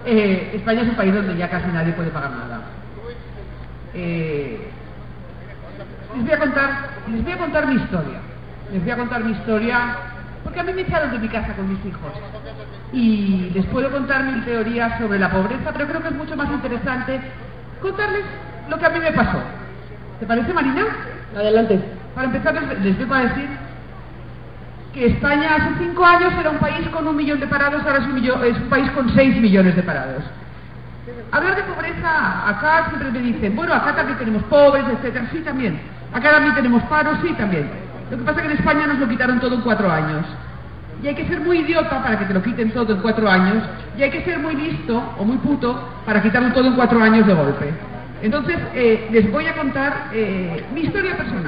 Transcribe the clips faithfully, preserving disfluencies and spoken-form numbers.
eh, España es un país donde ya casi nadie puede pagar nada. Eh, les voy a contar, les voy a contar mi historia. Les voy a contar mi historia porque a mí me echaron de mi casa con mis hijos. Y les puedo contar mil teorías sobre la pobreza, pero creo que es mucho más interesante contarles lo que a mí me pasó. ¿Te parece, Marina? Adelante. Para empezar, les, les vengo a decir que España hace cinco años era un país con un millón de parados, ahora es un, millón, es un país con seis millones de parados. Hablar de pobreza, acá siempre me dicen, bueno, acá también tenemos pobres, etcétera. Sí, también. Acá también tenemos paros, sí, también. Lo que pasa es que en España nos lo quitaron todo en cuatro años. Y hay que ser muy idiota para que te lo quiten todo en cuatro años, y hay que ser muy listo o muy puto para quitarlo todo en cuatro años de golpe. Entonces, eh, les voy a contar eh, mi historia personal.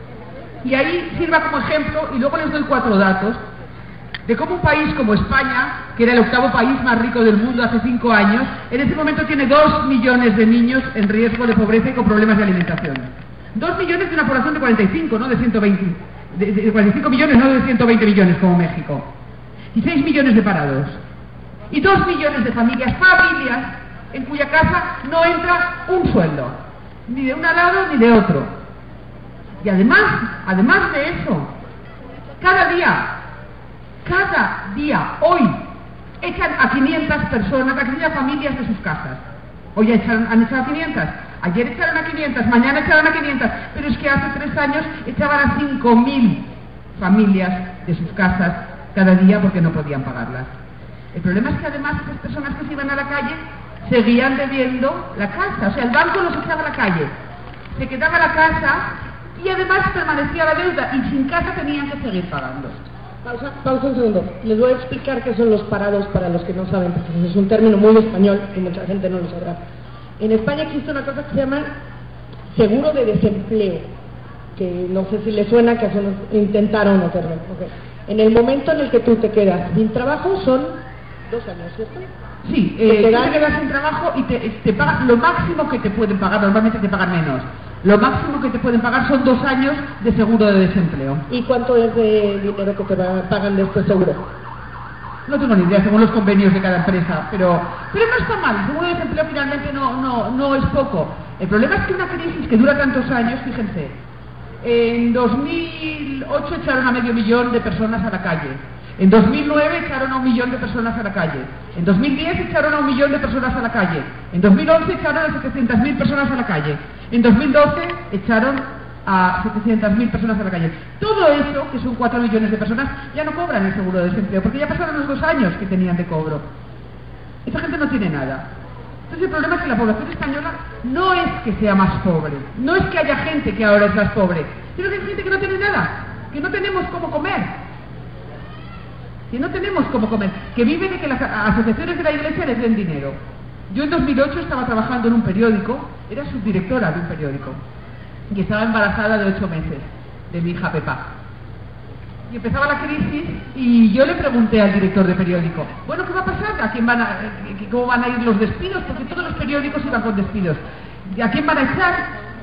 Y ahí sirva como ejemplo, y luego les doy cuatro datos, de cómo un país como España, que era el octavo país más rico del mundo hace cinco años, en este momento tiene dos millones de niños en riesgo de pobreza y con problemas de alimentación. Dos millones de una población de cuarenta y cinco, no de ciento veinte. De, de cuarenta y cinco millones, no de ciento veinte millones como México. Y seis millones de parados. Y dos millones de familias, familias, en cuya casa no entra un sueldo. Ni de un lado ni de otro. Y además, además de eso, cada día, cada día, hoy, echan a quinientas personas, a quinientas familias de sus casas. Hoy ya echaron, han echado a quinientas. Ayer echaron a quinientas, mañana echaron a quinientas, pero es que hace tres años echaban a cinco mil familias de sus casas cada día porque no podían pagarlas. El problema es que además esas personas que se iban a la calle seguían debiendo la casa, o sea, el banco los echaba a la calle, se quedaba la casa y además permanecía la deuda y sin casa tenían que seguir pagando. Pausa, pausa un segundo. Les voy a explicar qué son los parados para los que no saben, porque es un término muy español y mucha gente no lo sabrá. En España existe una cosa que se llama seguro de desempleo, que no sé si les suena, que hacen, intentaron hacerlo. Okay. En el momento en el que tú te quedas sin trabajo son dos años, ¿cierto? Sí, eh, te dan... tú te quedas sin trabajo y te, te pagan lo máximo que te pueden pagar, normalmente te pagan menos. Lo máximo que te pueden pagar son dos años de seguro de desempleo. ¿Y cuánto es de dinero que te pagan de este seguro? No tengo ni idea, según los convenios de cada empresa, pero, pero no está mal. El seguro de desempleo finalmente no, no, no es poco. El problema es que una crisis que dura tantos años, fíjense, en dos mil ocho echaron a medio millón de personas a la calle. En dos mil nueve echaron a un millón de personas a la calle. En dos mil diez echaron a un millón de personas a la calle. En dos mil once echaron a setecientas mil personas a la calle. En dos mil doce echaron a setecientas mil personas a la calle. Todo eso, que son cuatro millones de personas, ya no cobran el seguro de desempleo, porque ya pasaron los dos años que tenían de cobro. Esa gente no tiene nada. Entonces el problema es que la población española no es que sea más pobre, no es que haya gente que ahora es más pobre, sino que hay gente que no tiene nada, que no tenemos cómo comer. Que no tenemos cómo comer, que vive de que las asociaciones de la iglesia les den dinero. Yo en dos mil ocho estaba trabajando en un periódico, era subdirectora de un periódico, y estaba embarazada de ocho meses, de mi hija Pepa. Y empezaba la crisis y yo le pregunté al director de periódico, bueno, ¿qué va a pasar? ¿A quién van a, ¿Cómo van a ir los despidos? Porque todos los periódicos iban con despidos. ¿A quién van a echar?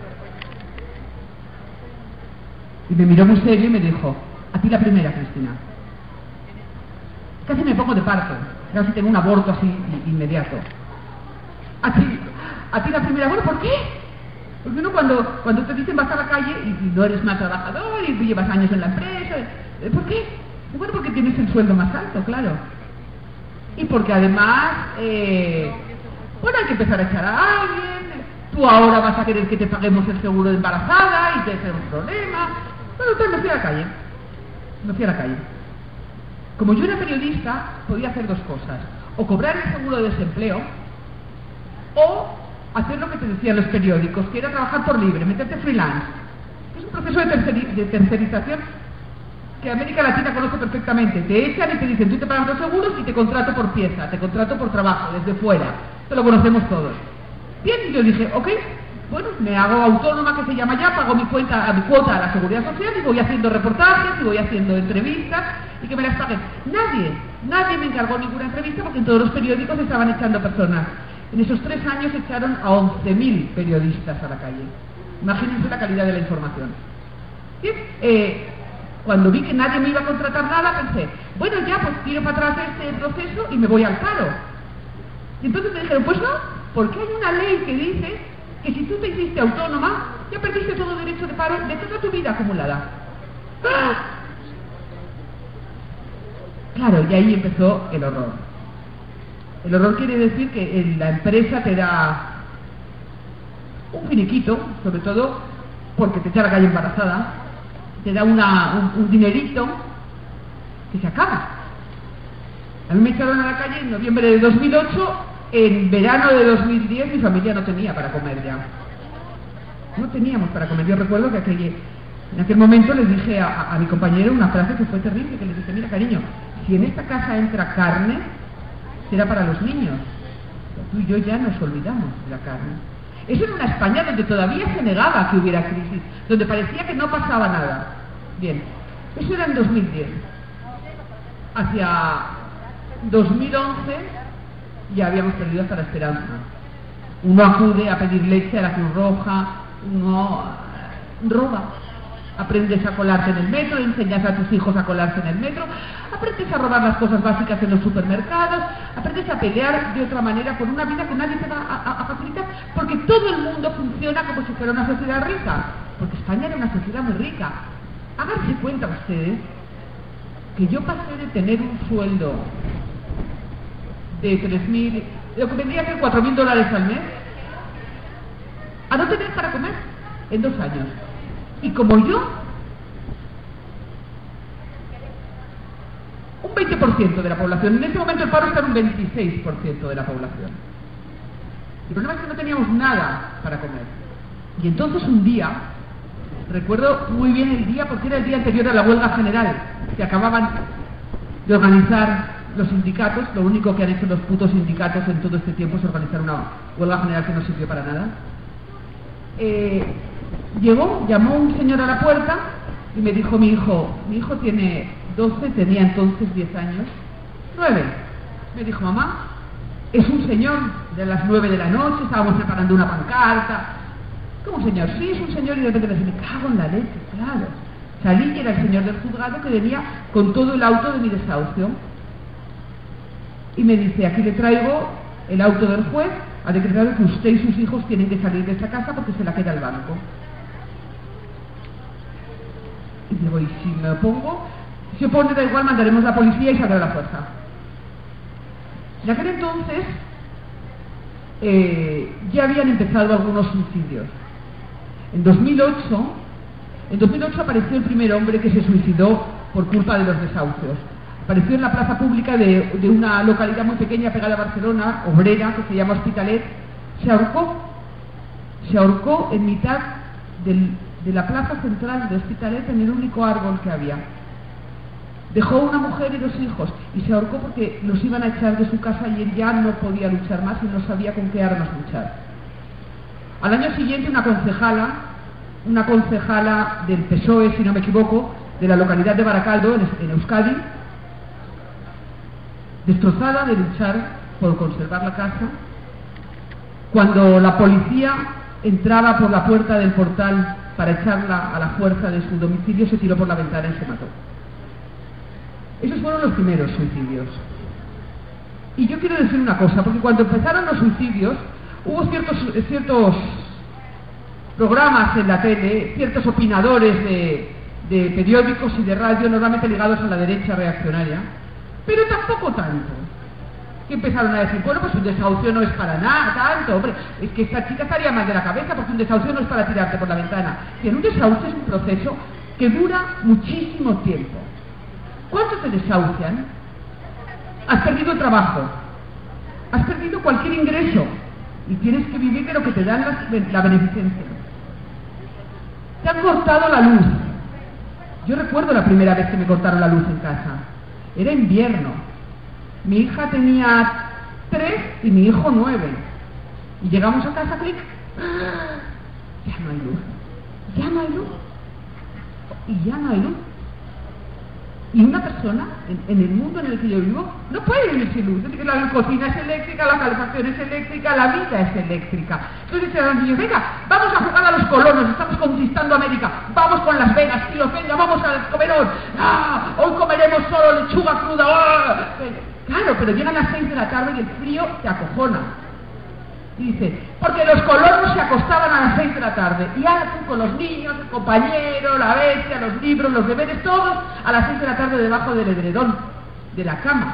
Y me miró muy serio y me dijo, a ti la primera, Cristina. Casi me pongo de parto, casi tengo un aborto así inmediato. A ti, a ti la primera, bueno, ¿por qué? Porque uno cuando, cuando te dicen vas a la calle y, y no eres más trabajador y tú llevas años en la empresa, ¿por qué? Bueno, porque tienes el sueldo más alto, claro. Y porque además, eh, bueno, hay que empezar a echar a alguien, tú ahora vas a querer que te paguemos el seguro de embarazada y te hacer un problema. Bueno, entonces me fui a la calle, me fui a la calle. Como yo era periodista, podía hacer dos cosas, o cobrar el seguro de desempleo, o hacer lo que te decían los periódicos, que era trabajar por libre, meterte freelance. Es un proceso de, terceri de tercerización que América Latina conoce perfectamente. Te echan y te dicen, tú te pagas los seguros y te contrato por pieza, te contrato por trabajo, desde fuera. Esto lo conocemos todos. Bien, y yo dije, ok, bueno, me hago autónoma, que se llama ya, pago mi cuenta, a mi cuota a la Seguridad Social y voy haciendo reportajes y voy haciendo entrevistas y que me las paguen. Nadie, nadie me encargó ninguna entrevista porque en todos los periódicos estaban echando personas. En esos tres años echaron a once mil periodistas a la calle. Imagínense la calidad de la información. Bien, eh, cuando vi que nadie me iba a contratar nada, pensé, bueno, ya, pues tiro para atrás este proceso y me voy al paro. Y entonces me dijeron, pues no, porque hay una ley que dice que si tú te hiciste autónoma, ya perdiste todo derecho de paro de toda tu vida acumulada. ¡Ah! Claro, y ahí empezó el horror. El horror quiere decir que la empresa te da un finiquito, sobre todo porque te echa a la calle embarazada, te da una, un, un dinerito que se acaba. A mí me echaron a la calle en noviembre de dos mil ocho, en verano de dos mil diez mi familia no tenía para comer ya. No teníamos para comer. Yo recuerdo que aquel, en aquel momento les dije a, a, a mi compañero una frase que fue terrible, que les dije, mira cariño, si en esta casa entra carne, será para los niños. Tú y yo ya nos olvidamos de la carne. Eso era una España donde todavía se negaba que hubiera crisis, donde parecía que no pasaba nada. Bien, eso era en dos mil diez. Hacia dos mil once ya habíamos perdido hasta la esperanza. Uno acude a pedir leche a la Cruz Roja, uno roba. Aprendes a colarte en el metro, enseñas a tus hijos a colarse en el metro, aprendes a robar las cosas básicas en los supermercados, aprendes a pelear de otra manera por una vida que nadie te va a, a, a facilitar, porque todo el mundo funciona como si fuera una sociedad rica, porque España era una sociedad muy rica. Háganse cuenta ustedes que yo pasé de tener un sueldo de tres mil, lo que vendría a ser cuatro mil dólares al mes, a no tener para comer en dos años. Y como yo, un veinte por ciento de la población, en este momento el paro está en un veintiséis por ciento de la población. El problema es que no teníamos nada para comer. Y entonces un día, recuerdo muy bien el día porque era el día anterior a la huelga general, que acababan de organizar los sindicatos. Lo único que han hecho los putos sindicatos en todo este tiempo es organizar una huelga general que no sirvió para nada. Eh... Llegó, llamó un señor a la puerta y me dijo mi hijo, mi hijo tiene doce, tenía entonces diez años, nueve. Me dijo, mamá, es un señor de las nueve de la noche, estábamos preparando una pancarta. ¿Cómo señor? Sí, es un señor. Y de repente me cago en la leche, claro. Salí y era el señor del juzgado que venía con todo el auto de mi desahucio. Y me dice, aquí le traigo el auto del juez, ha decretado que usted y sus hijos tienen que salir de esta casa porque se la queda el banco. Y digo, ¿y si me opongo? Si opone, da igual, mandaremos la policía y saldrá la fuerza. En aquel entonces eh, ya habían empezado algunos suicidios. En dos mil ocho, en dos mil ocho apareció el primer hombre que se suicidó por culpa de los desahucios. Apareció en la plaza pública de, de una localidad muy pequeña pegada a Barcelona, obrera, que se llama Hospitalet. Se ahorcó, se ahorcó en mitad del, de la plaza central de Hospitalet, en el único árbol que había. Dejó una mujer y dos hijos y se ahorcó porque los iban a echar de su casa y él ya no podía luchar más y no sabía con qué armas luchar. Al año siguiente una concejala, una concejala del P S O E, si no me equivoco, de la localidad de Baracaldo, en, en Euskadi, destrozada de luchar por conservar la casa, cuando la policía entraba por la puerta del portal para echarla a la fuerza de su domicilio, se tiró por la ventana y se mató. Esos fueron los primeros suicidios. Y yo quiero decir una cosa, porque cuando empezaron los suicidios, hubo ciertos, ciertos programas en la tele, ciertos opinadores de, de periódicos y de radio, normalmente ligados a la derecha reaccionaria, pero tampoco tanto, que empezaron a decir, bueno, pues un desahucio no es para nada, tanto, hombre, es que esta chica estaría mal de la cabeza porque un desahucio no es para tirarte por la ventana. Y en un desahucio es un proceso que dura muchísimo tiempo. ¿Cuántos te desahucian? Has perdido el trabajo, has perdido cualquier ingreso y tienes que vivir de lo que te dan la, la beneficencia. Te han cortado la luz. Yo recuerdo la primera vez que me cortaron la luz en casa. Era invierno. Mi hija tenía tres y mi hijo nueve. Y llegamos a casa, clic. ¡Ah! Ya no hay luz. Ya no hay luz. Y ya no hay luz. Y una persona, en, en el mundo en el que yo vivo, no puede vivir sin luz. Es decir, la cocina es eléctrica, la calefacción es eléctrica, la vida es eléctrica. Entonces dicen a los niños, venga, vamos a jugar a los colonos, estamos conquistando América, vamos con Las Vegas, tío, venga, vamos al comedor, ¡ah! Hoy comeremos solo lechuga cruda, ¡ah! Claro, pero llegan las seis de la tarde y el frío te acojona. Y dice, porque los colonos se acostaban a las seis de la tarde. Y ahora tú con los niños, el compañero, la bestia, los libros, los deberes, todos a las seis de la tarde debajo del edredón, de la cama.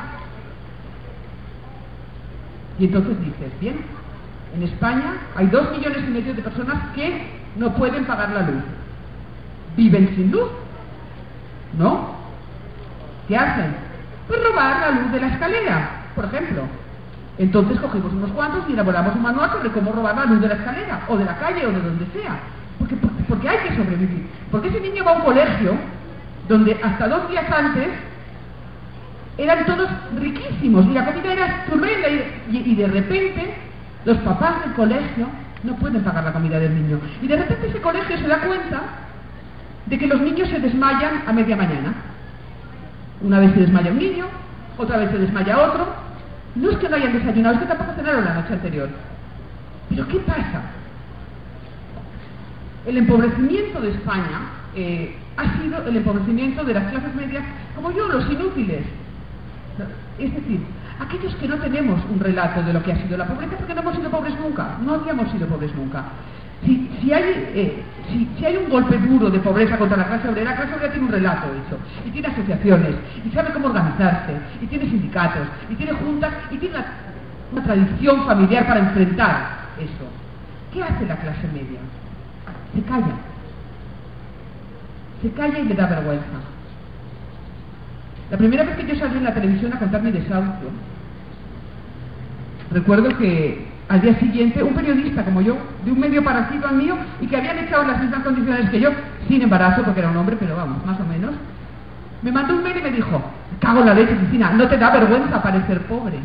Y entonces dices, bien, en España hay dos millones y medio de personas que no pueden pagar la luz. ¿Viven sin luz? ¿No? ¿Qué hacen? Pues robar la luz de la escalera, por ejemplo. Entonces cogimos unos cuantos y elaboramos un manual sobre cómo robar la luz de la escalera, o de la calle, o de donde sea. Porque, porque, porque hay que sobrevivir. Porque ese niño va a un colegio donde hasta dos días antes eran todos riquísimos y la comida era estupenda y, y, y de repente los papás del colegio no pueden pagar la comida del niño. Y de repente ese colegio se da cuenta de que los niños se desmayan a media mañana. Una vez se desmaya un niño, otra vez se desmaya otro. No es que no hayan desayunado, es que tampoco cenaron la noche anterior. Pero ¿qué pasa? El empobrecimiento de España eh, ha sido el empobrecimiento de las clases medias, como yo, los inútiles. Es decir, aquellos que no tenemos un relato de lo que ha sido la pobreza, porque no hemos sido pobres nunca, no habíamos sido pobres nunca. Si, si, hay, eh, si, si hay un golpe duro de pobreza contra la clase obrera, la clase obrera tiene un relato hecho, y tiene asociaciones, y sabe cómo organizarse, y tiene sindicatos, y tiene juntas, y tiene una, una tradición familiar para enfrentar eso. ¿Qué hace la clase media? Se calla. Se calla y le da vergüenza. La primera vez que yo salí en la televisión a contar mi desahucio, recuerdo que al día siguiente, un periodista como yo, de un medio parecido al mío, y que habían echado en las mismas condiciones que yo, sin embarazo, porque era un hombre, pero vamos, más o menos, me mandó un mail y me dijo, cago en la leche, Cristina, ¿no te da vergüenza parecer pobre?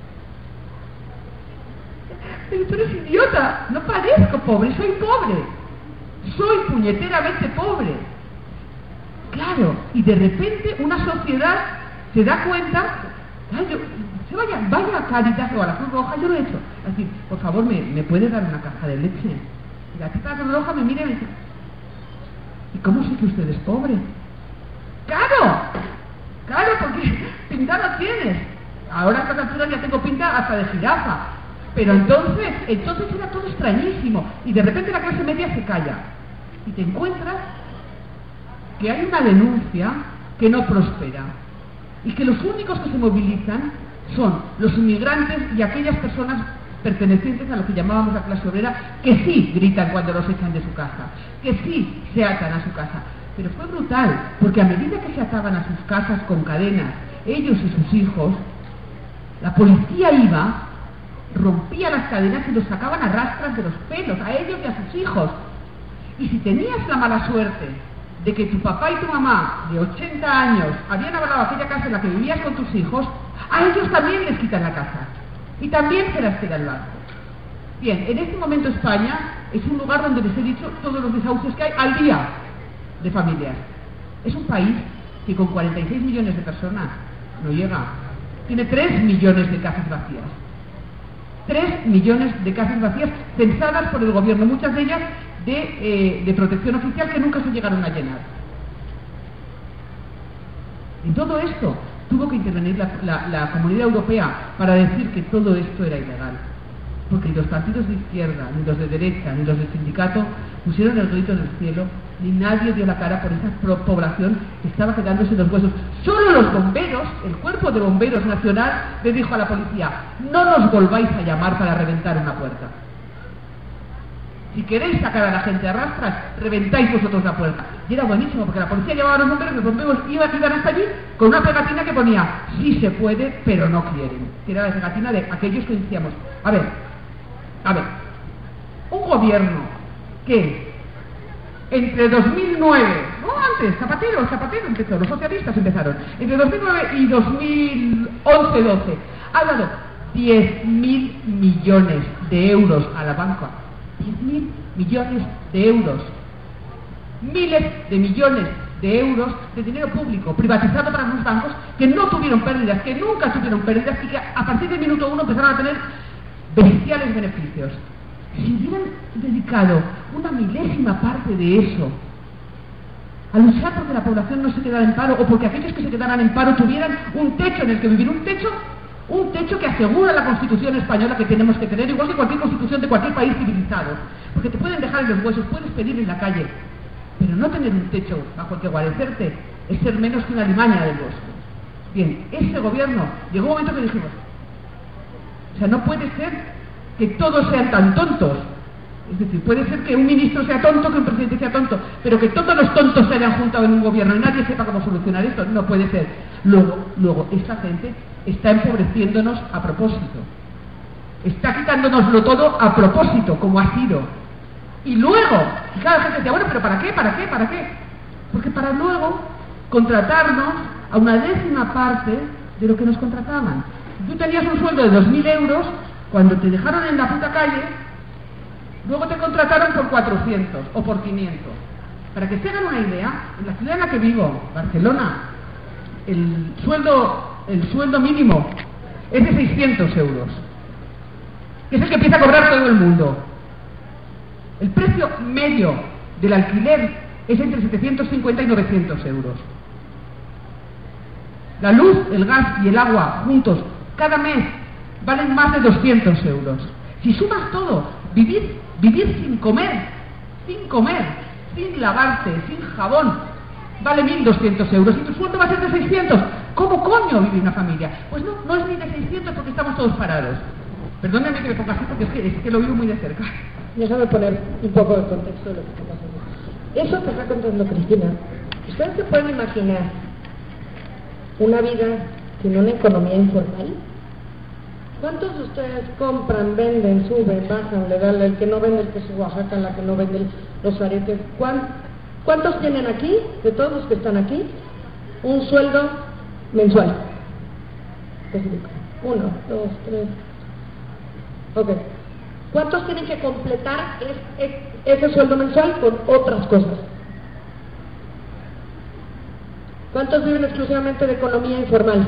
Pero tú eres idiota, no parezco pobre, soy pobre, soy puñeteramente pobre. Claro, y de repente una sociedad se da cuenta, ay, yo, se vaya, vaya a Cáritas o a la Cruz Roja, yo lo he hecho. Es decir, por favor, ¿me, me puede dar una caja de leche? Y la tipa de la Cruz Roja me mira y me dice, ¿y cómo sé que usted es pobre? ¡Claro! ¡Claro, porque pinta no tienes! Ahora a esta altura ya tengo pinta hasta de jirafa. Pero entonces, entonces era todo extrañísimo. Y de repente la clase media se calla. Y te encuentras que hay una denuncia que no prospera. Y que los únicos que se movilizan son los inmigrantes y aquellas personas pertenecientes a lo que llamábamos la clase obrera, que sí gritan cuando los echan de su casa, que sí se atan a su casa. Pero fue brutal, porque a medida que se ataban a sus casas con cadenas, ellos y sus hijos, la policía iba, rompía las cadenas y los sacaban a rastras de los pelos, a ellos y a sus hijos. Y si tenías la mala suerte de que tu papá y tu mamá de ochenta años habían avalado aquella casa en la que vivías con tus hijos, a ellos también les quitan la casa y también se las queda el banco. Bien, en este momento España es un lugar donde les he dicho todos los desahucios que hay al día de familias. Es un país que con cuarenta y seis millones de personas no llega. Tiene tres millones de casas vacías. tres millones de casas vacías censadas por el gobierno, muchas de ellas De, eh, de protección oficial que nunca se llegaron a llenar. En todo esto tuvo que intervenir la, la, la Comunidad Europea para decir que todo esto era ilegal, porque ni los partidos de izquierda, ni los de derecha, ni los del sindicato pusieron el grito en el cielo, ni nadie dio la cara por esa población que estaba quedándose los huesos. Solo los bomberos, el Cuerpo de Bomberos Nacional, le dijo a la policía, no nos volváis a llamar para reventar una puerta. Si queréis sacar a la gente a rastras, reventáis vosotros la puerta. Y era buenísimo, porque la policía llevaba a los bomberos, los bomberos iban, iban hasta allí con una pegatina que ponía, sí se puede, pero no quieren. Que era la pegatina de aquellos que decíamos, a ver, a ver, un gobierno que entre dos mil nueve, no antes, Zapatero, Zapatero empezó, los socialistas empezaron, entre dos mil nueve y dos mil once doce, ha dado diez mil millones de euros a la banca. diez mil millones de euros, miles de millones de euros de dinero público privatizado para unos bancos que no tuvieron pérdidas, que nunca tuvieron pérdidas y que a partir del minuto uno empezaron a tener bestiales beneficios. Si hubieran dedicado una milésima parte de eso a luchar porque la población no se quedara en paro o porque aquellos que se quedaran en paro tuvieran un techo en el que vivir, un techo Un techo que asegura la Constitución española que tenemos que tener, igual que cualquier constitución de cualquier país civilizado. Porque te pueden dejar en los huesos, puedes pedir en la calle, pero no tener un techo bajo el que guarecerte es ser menos que una limaña del bosque. Bien, ese gobierno, llegó un momento que dijimos, o sea, no puede ser que todos sean tan tontos. Es decir, puede ser que un ministro sea tonto, que un presidente sea tonto, pero que todos los tontos se hayan juntado en un gobierno y nadie sepa cómo solucionar esto, no puede ser. Luego, luego esta gente está empobreciéndonos a propósito. Está quitándonoslo todo a propósito, como ha sido. Y luego, y cada gente decía, bueno, pero ¿para qué? ¿Para qué? ¿Para qué? Porque para luego contratarnos a una décima parte de lo que nos contrataban. Tú tenías un sueldo de dos mil euros, cuando te dejaron en la puta calle, luego te contrataron por cuatrocientos o por quinientos. Para que se hagan una idea, en la ciudad en la que vivo, Barcelona, el sueldo, el sueldo mínimo es de seiscientos euros, que es el que empieza a cobrar todo el mundo. El precio medio del alquiler es entre setecientos cincuenta y novecientos euros. La luz, el gas y el agua juntos cada mes valen más de doscientos euros. Si sumas todo, vivir, vivir sin comer, sin comer, sin lavarte, sin jabón, vale mil doscientos euros y tu sueldo va a ser de seiscientos. ¿Cómo coño vive una familia? Pues no, no es ni de seiscientos porque estamos todos parados. Perdóname que me ponga así porque es que, es que lo vivo muy de cerca. Déjame poner un poco de contexto de lo que está pasando. Eso que está contando Cristina, ¿ustedes se pueden imaginar una vida sin una economía informal? ¿Cuántos de ustedes compran, venden, suben, bajan, le dan el que no vende el queso Oaxaca, la que no vende los aretes? ¿Cuántos tienen aquí, de todos los que están aquí, un sueldo mensual? Uno, dos, tres. Ok. ¿Cuántos tienen que completar es, es, ese sueldo mensual con otras cosas? ¿Cuántos viven exclusivamente de economía informal?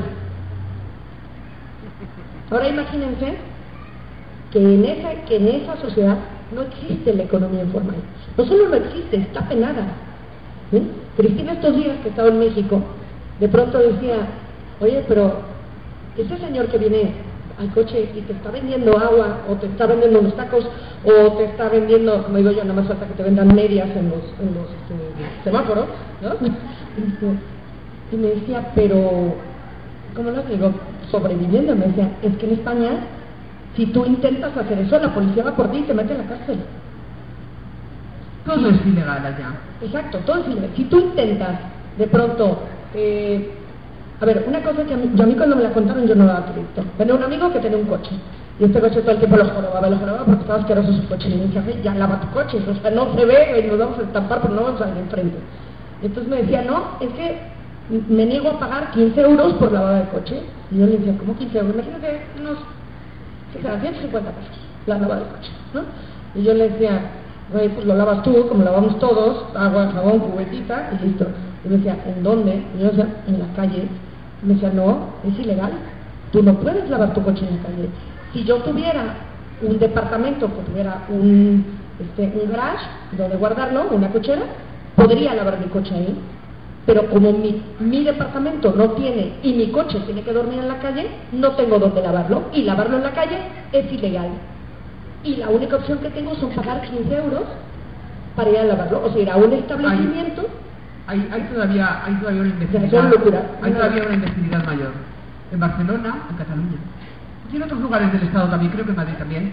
Ahora imagínense que en esa, que en esa sociedad no existe la economía informal. No solo no existe, está penada. ¿Sí? Cristina estos días que estaba en México, de pronto decía, oye, pero ese señor que viene al coche y te está vendiendo agua, o te está vendiendo unos tacos, o te está vendiendo, como digo yo, nada más falta que te vendan medias en los, en los este, semáforos, ¿no? Y me decía, pero, ¿cómo lo digo? Sobreviviendo, me decía, es que en España, si tú intentas hacer eso, la policía va por ti y te mete en la cárcel. Todo es ilegal allá. Exacto, todo es ilegal. Si tú intentas, de pronto, eh, a ver, una cosa que a mí, yo a mí cuando me la contaron yo no daba crédito. Venía un amigo que tenía un coche, y este coche todo el tiempo lo jorobaba, lo jorobaba porque estaba asqueroso su coche. Y me decía, ya lava tu coche, o sea, no se ve, y nos vamos a estampar, pero no vamos a salir enfrente. Y entonces me decía, no, es que me niego a pagar quince euros por lavada de coche. Y yo le decía, ¿cómo quince euros? Imagínate unos, ¿qué será? ciento cincuenta pesos la lavada de coche, ¿no? Y yo le decía, güey, pues lo lavas tú, como lavamos todos, agua, jabón, cubetita y listo. Y me decía, ¿en dónde? Y yo decía, en la calle. Y me decía, no, es ilegal, tú no puedes lavar tu coche en la calle. Si yo tuviera un departamento que tuviera un, este, un garage donde guardarlo, una cochera, podría lavar mi coche ahí. Pero como mi, mi departamento no tiene y mi coche tiene que dormir en la calle, no tengo dónde lavarlo, y lavarlo en la calle es ilegal. Y la única opción que tengo son pagar quince euros para ir a lavarlo, o sea, ir a un establecimiento. Hay, hay, todavía, hay todavía una indefinibilidad, es una locura. hay todavía una indefinibilidad mayor. En Barcelona, en Cataluña, y en otros lugares del Estado también, creo que en Madrid también,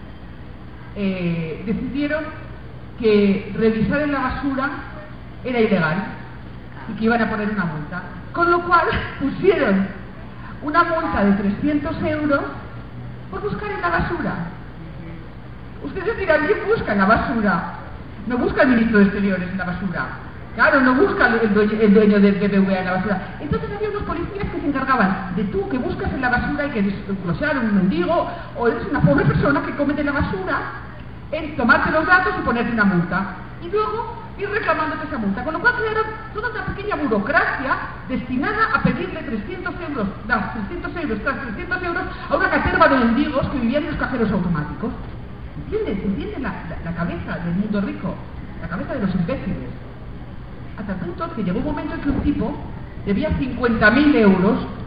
eh, decidieron que revisar en la basura era ilegal y que iban a poner una multa. Con lo cual pusieron una multa de trescientos euros por buscar en la basura. Ustedes dirán, ¿quién busca en la basura? No busca el ministro de Exteriores en la basura. Claro, no busca el dueño, el dueño del B B V A en la basura. Entonces había unos policías que se encargaban de tú que buscas en la basura y que eres un mendigo o eres una pobre persona que come de la basura, en tomarte los datos y ponerte una multa. Y luego ir reclamándote esa multa. Con lo cual crearon toda una pequeña burocracia destinada a pedirle trescientos euros, das trescientos euros tras trescientos euros a una caterva de mendigos que vivían en los cajeros automáticos. ¿Entiendes? ¿Entiendes la, la, la cabeza del mundo rico? La cabeza de los imbéciles. Hasta el punto que llegó un momento en que un tipo debía cincuenta mil euros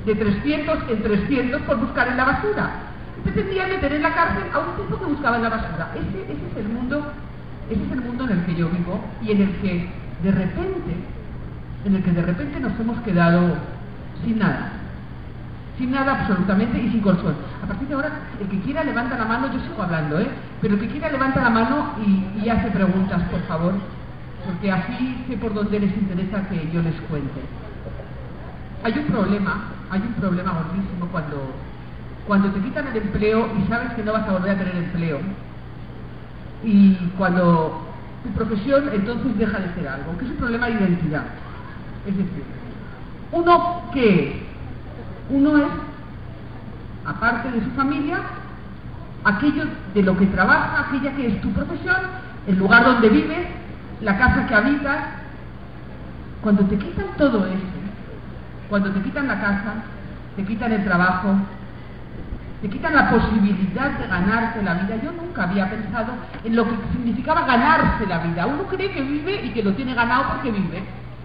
de trescientos en trescientos por buscar en la basura. Pretendían meter en la cárcel a un tipo que buscaba en la basura. Ese, ese es el mundo, ese es el mundo en el que yo vivo y en el que de repente, en el que de repente nos hemos quedado sin nada. Sin nada absolutamente y sin colchón. A partir de ahora, el que quiera levanta la mano, yo sigo hablando, ¿eh? Pero el que quiera levanta la mano y, y hace preguntas, por favor, porque así sé por dónde les interesa que yo les cuente. Hay un problema, hay un problema gordísimo cuando, cuando te quitan el empleo y sabes que no vas a volver a tener empleo. Y cuando tu profesión entonces deja de ser algo, que es un problema de identidad. Es decir, uno que uno es, aparte de su familia, aquello de lo que trabaja, aquella que es tu profesión, el lugar donde vives, la casa que habitas. Cuando te quitan todo eso, cuando te quitan la casa, te quitan el trabajo, te quitan la posibilidad de ganarse la vida. Yo nunca había pensado en lo que significaba ganarse la vida. Uno cree que vive y que lo tiene ganado porque vive.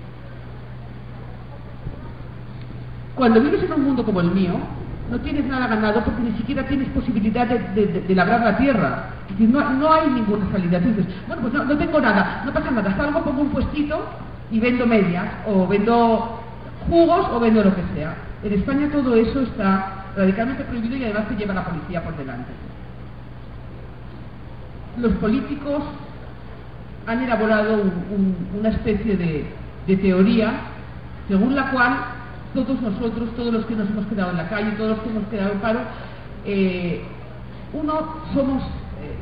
Cuando vives en un mundo como el mío, no tienes nada ganado porque ni siquiera tienes posibilidad de, de, de, de labrar la tierra. Es decir, no, no hay ninguna salida. Tú dices, bueno, pues no, no tengo nada, no pasa nada, salgo, pongo un puestito y vendo medias, o vendo jugos, o vendo lo que sea. En España todo eso está radicalmente prohibido y además te lleva la policía por delante. Los políticos han elaborado un, un, una especie de, de teoría según la cual todos nosotros, todos los que nos hemos quedado en la calle, todos los que hemos quedado en paro, eh, uno, somos eh,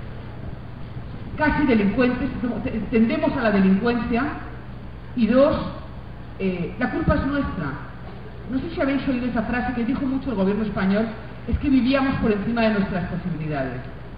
casi delincuentes, tendemos a la delincuencia, y dos, eh, la culpa es nuestra. No sé si habéis oído esa frase que dijo mucho el gobierno español, es que vivíamos por encima de nuestras posibilidades.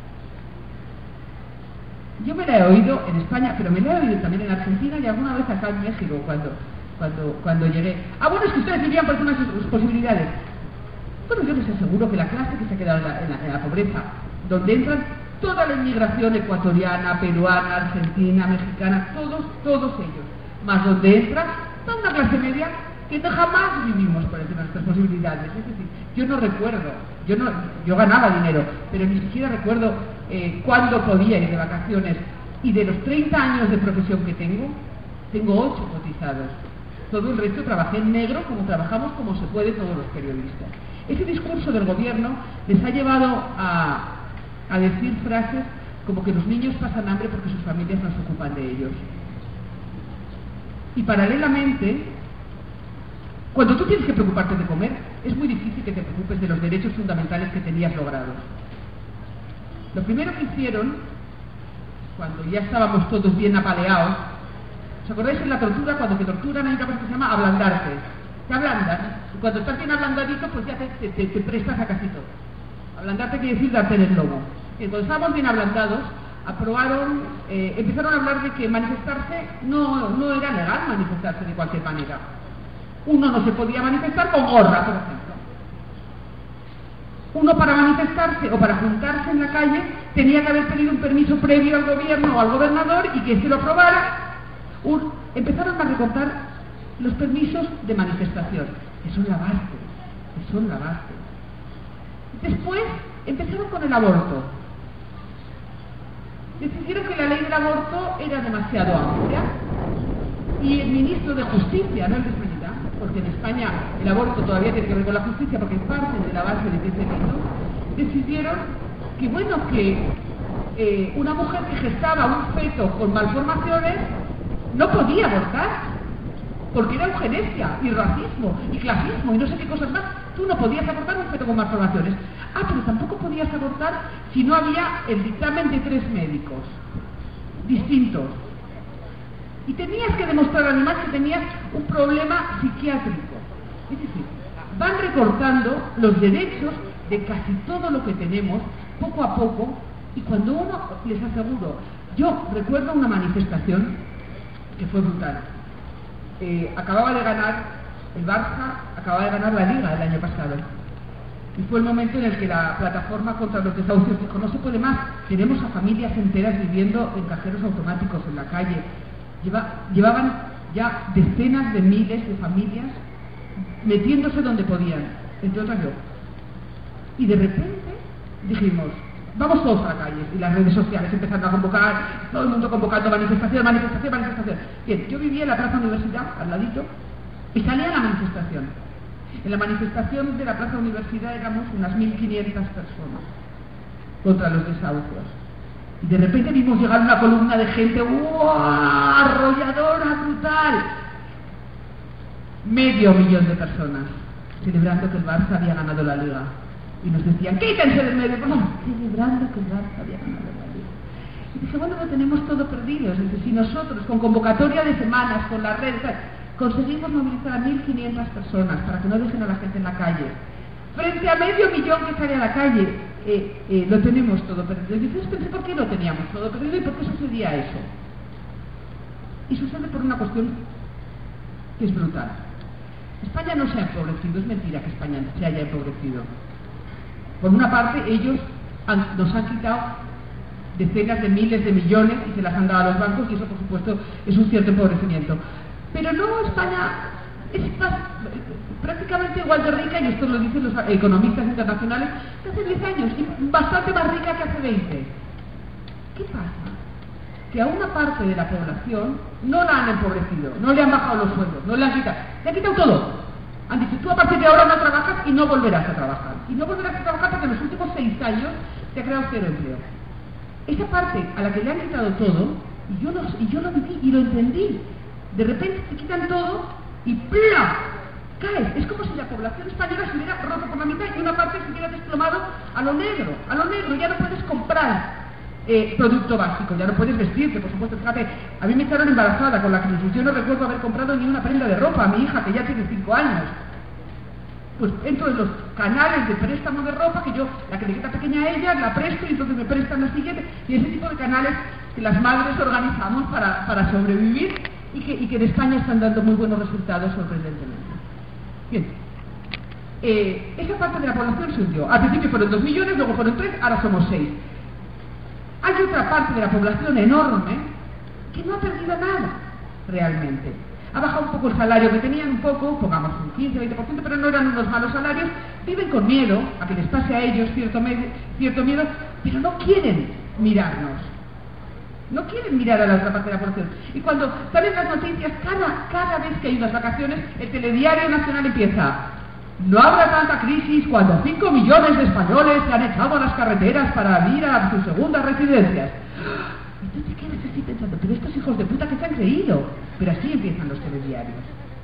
Yo me la he oído en España, pero me la he oído también en Argentina y alguna vez acá en México, cuando... Cuando, cuando llegué. Ah, bueno, es que ustedes vivían por encima de sus posibilidades. Bueno, yo les aseguro que la clase que se ha quedado en la, en la, en la pobreza, donde entran toda la inmigración ecuatoriana, peruana, argentina, mexicana, todos, todos ellos, más donde entra toda una clase media que no jamás vivimos por encima de nuestras posibilidades. Es decir, yo no recuerdo, yo no, yo ganaba dinero, pero ni siquiera recuerdo eh, cuándo podía ir de vacaciones. Y de los treinta años de profesión que tengo, tengo ocho cotizados. Todo el resto trabajé en negro, como trabajamos, como se puede todos los periodistas. Ese discurso del gobierno les ha llevado a, a decir frases como que los niños pasan hambre porque sus familias no se ocupan de ellos. Y paralelamente, cuando tú tienes que preocuparte de comer, es muy difícil que te preocupes de los derechos fundamentales que tenías logrados. Lo primero que hicieron, cuando ya estábamos todos bien apaleados, ¿os acordáis en la tortura? Cuando te torturan hay una cosa que se llama ablandarte. Te ablandan, y cuando estás bien ablandadito, pues ya te, te, te prestas a casi todo. Ablandarte quiere decir darte en el lomo. Y cuando estábamos bien ablandados, aprobaron, eh, empezaron a hablar de que manifestarse no, no era legal, manifestarse de cualquier manera. Uno no se podía manifestar con gorra, por ejemplo. Uno, para manifestarse o para juntarse en la calle, tenía que haber pedido un permiso previo al gobierno o al gobernador y que se lo aprobara. Un, empezaron a recortar los permisos de manifestación. Eso es la base, eso es la base. Después empezaron con el aborto. Decidieron que la ley del aborto era demasiado amplia y el ministro de Justicia, no el de Sanidad, porque en España el aborto todavía tiene que ver con la justicia porque es parte de la base de que es delito, decidieron que bueno, que eh, una mujer que gestaba un feto con malformaciones no podía abortar, porque era eugenesia, y racismo, y clasismo, y no sé qué cosas más. Tú no podías abortar un feto con malformaciones. Ah, pero tampoco podías abortar si no había el dictamen de tres médicos distintos. Y tenías que demostrar además que tenías un problema psiquiátrico. Es decir, van recortando los derechos de casi todo lo que tenemos, poco a poco, y cuando uno, les aseguro, yo recuerdo una manifestación que fue brutal. Eh, acababa de ganar el Barça, acababa de ganar la Liga el año pasado. Y fue el momento en el que la plataforma contra los desahucios dijo, no se puede más, tenemos a familias enteras viviendo en cajeros automáticos en la calle. Lleva, llevaban ya decenas de miles de familias metiéndose donde podían, entre otras yo. Y de repente dijimos, vamos todos a la calle, y las redes sociales empezando a convocar, todo el mundo convocando manifestación, manifestación, manifestación. Bien, yo vivía en la Plaza Universidad, al ladito, y salía a la manifestación. En la manifestación de la Plaza Universidad éramos unas mil quinientas personas contra los desahucios. Y de repente vimos llegar una columna de gente, ¡wow! Arrolladora, brutal. Medio millón de personas celebrando que el Barça había ganado la Liga. Y nos decían, quítense del medio, bueno, celebrando que el Barça había ganado la Liga. Y dije, bueno, lo tenemos todo perdido. Es decir, si nosotros, con convocatoria de semanas, con las redes, conseguimos movilizar a mil quinientas personas para que no dejen a la gente en la calle, frente a medio millón que sale a la calle, eh, eh, lo tenemos todo perdido. Y entonces pensé, ¿por qué lo teníamos todo perdido y por qué sucedía eso? Y sucede por una cuestión que es brutal. España no se ha empobrecido, es mentira que España se haya empobrecido. Por una parte, ellos han, nos han quitado decenas de miles de millones y se las han dado a los bancos, y eso, por supuesto, es un cierto empobrecimiento. Pero no, España es más, prácticamente igual de rica, y esto lo dicen los economistas internacionales, que hace diez años, y bastante más rica que hace veinte. ¿Qué pasa? Que a una parte de la población no la han empobrecido, no le han bajado los sueldos, no le han quitado, le han quitado todo. Han dicho, tú a partir de ahora no trabajas y no volverás a trabajar. Y no volverás a trabajar porque en los últimos seis años te ha creado cero empleo. Esa parte a la que le han quitado todo, y yo lo, y yo lo viví y lo entendí. De repente te quitan todo y ¡pla! Caes. Es como si la población española se hubiera roto por la mitad y una parte se hubiera desplomado a lo negro. A lo negro, ya no puedes comprar eh, producto básico, ya no puedes vestirte, por supuesto. Fíjate, a mí me echaron embarazada con la crisis. Yo no recuerdo haber comprado ni una prenda de ropa a mi hija, que ya tiene cinco años. Pues entro en los canales de préstamo de ropa, que yo, la que le queda pequeña a ella, la presto y entonces me prestan la siguiente, y ese tipo de canales que las madres organizamos para, para sobrevivir y que, y que en España están dando muy buenos resultados, sorprendentemente. Bien, eh, esa parte de la población se hundió. Al principio fueron dos millones, luego fueron tres, ahora somos seis. Hay otra parte de la población enorme que no ha perdido nada, realmente. Ha bajado un poco el salario que tenían, un poco, pongamos un quince, veinte por ciento, pero no eran unos malos salarios. Viven con miedo a que les pase a ellos cierto, cierto miedo, pero no quieren mirarnos. No quieren mirar a la otra parte de la población. Y cuando salen las noticias, cada, cada vez que hay unas vacaciones, el telediario nacional empieza: no habrá tanta crisis cuando cinco millones de españoles se han echado a las carreteras para ir a sus segundas residencias. Y tú te quedas así pensando, pero estos hijos de puta que se han creído. Pero así empiezan los telediarios.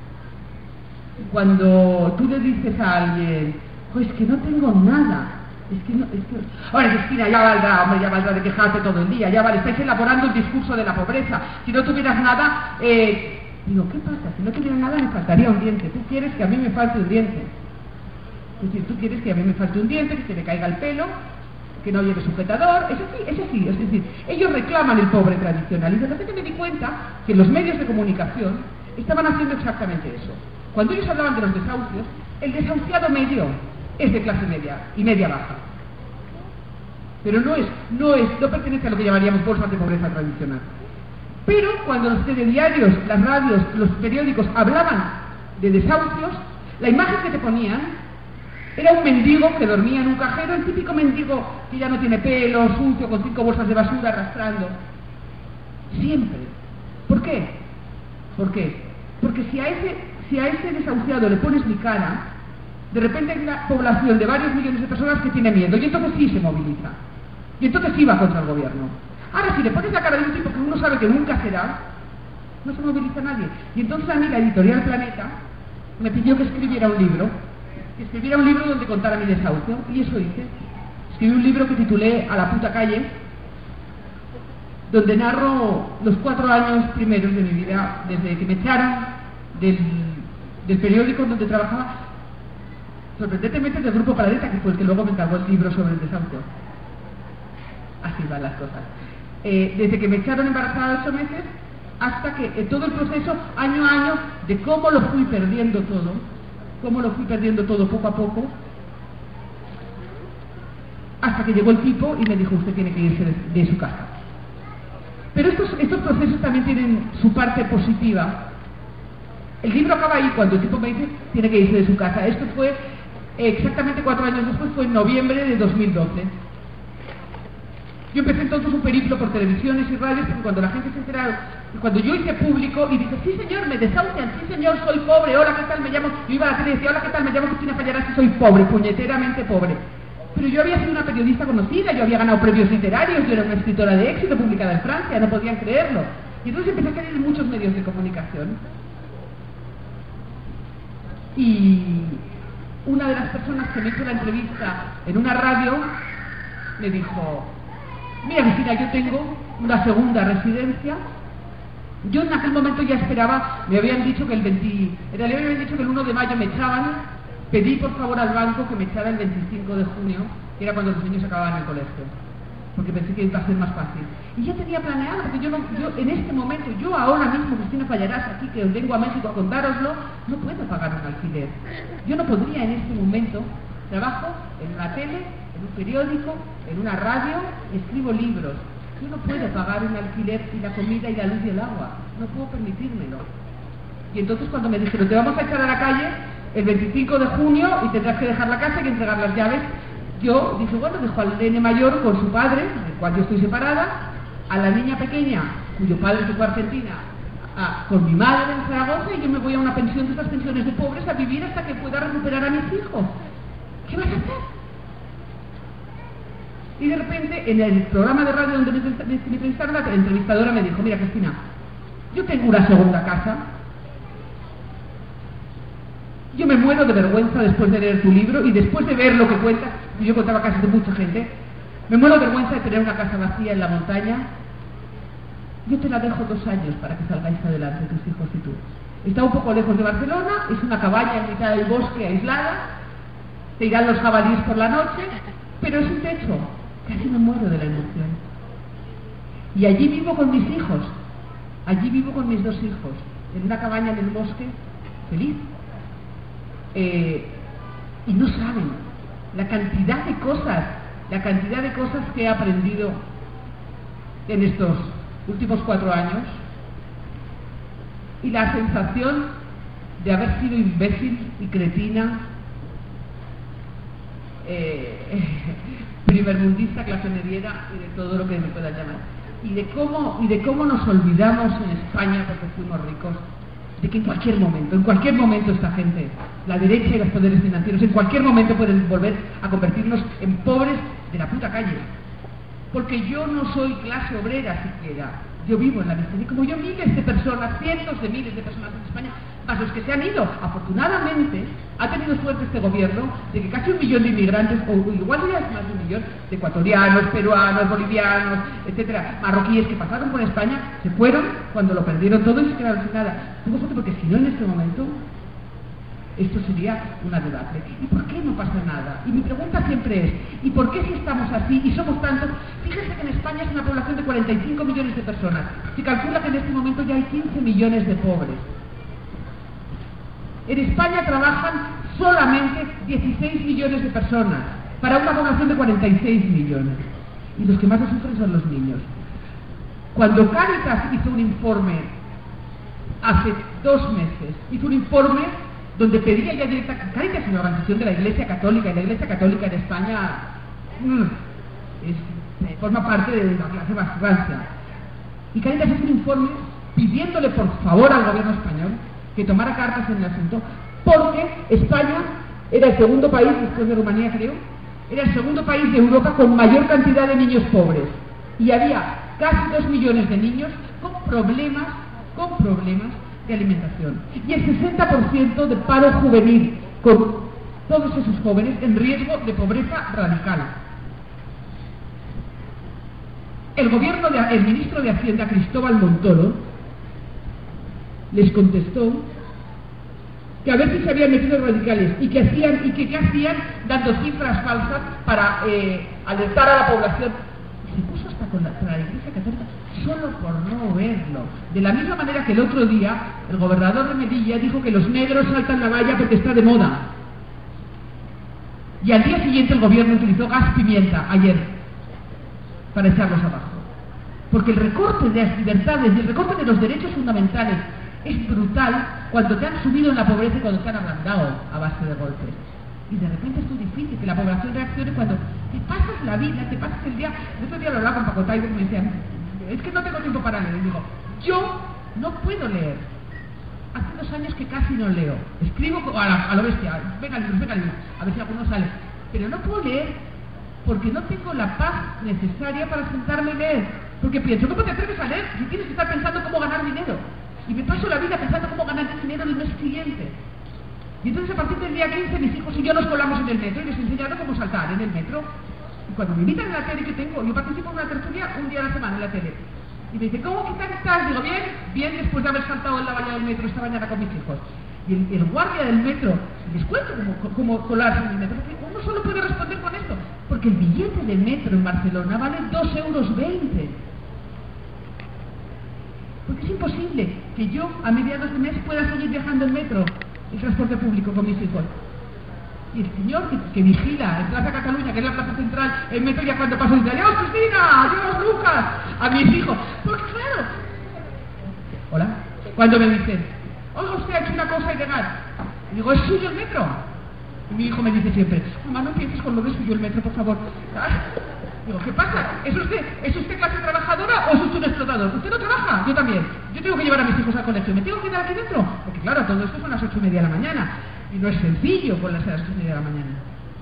Cuando tú le dices a alguien, pues que no tengo nada, es que no, es que... Ahora, Cristina, ya valdrá, hombre, ya valdrá de quejarte todo el día, ya vale, estáis elaborando el discurso de la pobreza. Si no tuvieras nada, eh... digo, ¿qué pasa? Si no tuviera nada me faltaría un diente. Tú quieres que a mí me falte un diente. Es decir, tú quieres que a mí me falte un diente, que se le caiga el pelo, que no lleve sujetador, eso sí, eso sí, es decir, ellos reclaman el pobre tradicional, y de repente me di cuenta que los medios de comunicación estaban haciendo exactamente eso. Cuando ellos hablaban de los desahucios, el desahuciado medio es de clase media y media baja, pero no es, no es, no pertenece a lo que llamaríamos bolsas de pobreza tradicional. Pero cuando los telediarios, las radios, los periódicos hablaban de desahucios, la imagen que te ponían era un mendigo que dormía en un cajero, el típico mendigo que ya no tiene pelo, sucio, con cinco bolsas de basura arrastrando. Siempre. ¿Por qué? ¿Por qué? Porque si a ese, si a ese desahuciado le pones mi cara, de repente hay una población de varios millones de personas que tiene miedo, y entonces sí se moviliza. Y entonces sí va contra el gobierno. Ahora, si le pones la cara de un tipo que uno sabe que nunca será, no se moviliza nadie. Y entonces a mí la editorial Planeta me pidió que escribiera un libro. Escribiera un libro donde contara mi desahucio, y eso hice. Escribí un libro que titulé A la puta calle, donde narro los cuatro años primeros de mi vida, desde que me echaron del, del periódico donde trabajaba, sorprendentemente del Grupo Planeta, que fue el que luego me encargó el libro sobre el desahucio. Así van las cosas. Eh, desde que me echaron embarazada de ocho meses, hasta que eh, todo el proceso, año a año, de cómo lo fui perdiendo todo, cómo lo fui perdiendo todo poco a poco, hasta que llegó el tipo y me dijo, usted tiene que irse de, de su casa. Pero estos, estos procesos también tienen su parte positiva, El libro acaba ahí, cuando el tipo me dice tiene que irse de su casa. Esto fue exactamente cuatro años después, fue en noviembre de dos mil doce. Yo empecé entonces un periplo por televisiones y radios, porque cuando la gente se enteraron, cuando yo hice público y dije, sí señor, me desahucian, sí señor, soy pobre, hola, ¿qué tal? Me llamo, yo iba a la tele y decía, hola, ¿qué tal? Me llamo Cristina Fallarás y soy pobre, puñeteramente pobre. Pero yo había sido una periodista conocida, yo había ganado premios literarios, yo era una escritora de éxito publicada en Francia, no podían creerlo. Y entonces empecé a creer en muchos medios de comunicación. Y una de las personas que me hizo la entrevista en una radio me dijo, mira Cristina, yo tengo una segunda residencia. Yo en aquel momento ya esperaba, me habían dicho que el veinte, en realidad me habían dicho que el uno de mayo me echaban, pedí por favor al banco que me echara el veinticinco de junio, que era cuando los niños acababan el colegio, porque pensé que iba a ser más fácil. Y ya tenía planeado, porque yo, no, yo en este momento, yo ahora mismo, Cristina Fallarás, aquí que os vengo a México a contároslo, no puedo pagar un alquiler. Yo no podría en este momento, trabajo en una tele, en un periódico, en una radio, escribo libros. Yo no puedo pagar un alquiler y la comida y la luz y el agua, no puedo permitírmelo. Y entonces cuando me dijeron, te vamos a echar a la calle el veinticinco de junio y tendrás que dejar la casa y que entregar las llaves, yo dije, bueno, dejo al nene mayor con su padre, del cual yo estoy separada, a la niña pequeña, cuyo padre se fue a Argentina, a, con mi madre en Zaragoza, y yo me voy a una pensión de estas pensiones de pobres a vivir hasta que pueda recuperar a mis hijos. ¿Qué vas a hacer? Y de repente, en el programa de radio donde me entrevistaron, la entrevistadora me dijo, mira Cristina, yo tengo una segunda casa, yo me muero de vergüenza después de leer tu libro y después de ver lo que cuentas, y yo contaba casas de mucha gente, me muero de vergüenza de tener una casa vacía en la montaña, yo te la dejo dos años para que salgáis adelante tus hijos y tú. Está un poco lejos de Barcelona, es una cabaña en mitad del bosque aislada, te irán los jabalíes por la noche, pero es un techo. Casi me muero de la emoción. Y allí vivo con mis hijos, allí vivo con mis dos hijos, en una cabaña en el bosque, feliz. Eh, y no saben la cantidad de cosas, la cantidad de cosas que he aprendido en estos últimos cuatro años y la sensación de haber sido imbécil y cretina, eh, primermundista, clase mediera y de todo lo que me pueda llamar, y de cómo y de cómo nos olvidamos en España porque fuimos ricos, de que en cualquier momento, en cualquier momento esta gente, la derecha y los poderes financieros, en cualquier momento pueden volver a convertirnos en pobres de la puta calle, porque yo no soy clase obrera siquiera, yo vivo en la miseria, como yo miles de personas, cientos de miles de personas en España, más los que se han ido. Afortunadamente ha tenido suerte este gobierno de que casi un millón de inmigrantes, o igual ya es más de un millón, de ecuatorianos, peruanos, bolivianos, etcétera, marroquíes que pasaron por España, se fueron cuando lo perdieron todo y se quedaron sin nada. Tengo suerte porque si no en este momento esto sería una debacle. ¿Y por qué no pasa nada? Y mi pregunta siempre es, ¿y por qué si estamos así y somos tantos? Fíjense que en España es una población de cuarenta y cinco millones de personas. Se calcula que en este momento ya hay quince millones de pobres. En España trabajan solamente dieciséis millones de personas para una población de cuarenta y seis millones. Y los que más lo sufren son los niños. Cuando Cáritas hizo un informe hace dos meses, hizo un informe donde pedía ya directa, Cáritas es una organización de la Iglesia Católica, y la Iglesia Católica en España mmm, es, forma parte de la clase más rancia. Y Cáritas hizo un informe pidiéndole por favor al gobierno español que tomara cartas en el asunto, porque España era el segundo país, después de Rumanía creo, era el segundo país de Europa con mayor cantidad de niños pobres. Y había casi dos millones de niños con problemas, con problemas de alimentación. Y el sesenta por ciento de paro juvenil, con todos esos jóvenes en riesgo de pobreza radical. El gobierno, de, el ministro de Hacienda, Cristóbal Montoro, les contestó que a ver si se habían metido radicales y que hacían y que qué hacían dando cifras falsas para eh, alertar a la población. Se puso hasta con la, con la Iglesia Católica solo por no verlo. De la misma manera que el otro día el gobernador de Melilla dijo que los negros saltan la valla porque está de moda. Y al día siguiente el gobierno utilizó gas pimienta, ayer, para echarlos abajo. Porque el recorte de las libertades y el recorte de los derechos fundamentales Es brutal cuando te han subido en la pobreza y cuando te han ablandado a base de golpes. Y de repente es muy difícil que la población reaccione cuando te pasas la vida, te pasas el día. El otro día lo hablaba con Paco Taibo y me decían, es que no tengo tiempo para leer. Y digo, yo no puedo leer. Hace dos años que casi no leo. Escribo a, la, a lo bestia, venga libros, venga libros, a ver si alguno sale. Pero no puedo leer porque no tengo la paz necesaria para sentarme y leer. Porque pienso, ¿cómo te atreves a leer si tienes que estar pensando cómo ganar dinero? Y me paso la vida pensando cómo ganar dinero el mes siguiente. Y entonces a partir del día quince mis hijos y yo nos colamos en el metro y les enseñaron cómo saltar en el metro. Y cuando me invitan en la tele que tengo, yo participo en una tertulia un día a la semana en la tele. Y me dice, ¿cómo qué tal estás? Digo, bien, bien, después de haber saltado en la valla del metro esta mañana con mis hijos. Y el, el guardia del metro, les cuento cómo, cómo colarse en el metro, porque uno solo puede responder con esto, porque el billete del metro en Barcelona vale dos euros veinte. Porque es imposible que yo a mediados de mes pueda seguir viajando en metro, en transporte público con mis hijos. Y el señor que, que vigila en Plaza Cataluña, que es la plaza central, el metro ya cuando pasa dice, ¡adiós Cristina! ¡Adiós Lucas! A mis hijos. Porque claro. Hola. Cuando me dicen, oiga, usted ha hecho una cosa ilegal. Y digo, ¿es suyo el metro? Y mi hijo me dice siempre, mamá, no empieces con lo de suyo el metro, por favor. ¿Ah? Digo, ¿qué pasa? ¿Es usted, ¿Es usted clase trabajadora o es usted un explotador? ¿Usted no trabaja? Yo también. Yo tengo que llevar a mis hijos al colegio. ¿Me tengo que quedar aquí dentro? Porque claro, todo esto son las ocho y media de la mañana. Y no es sencillo con las ocho y media de la mañana.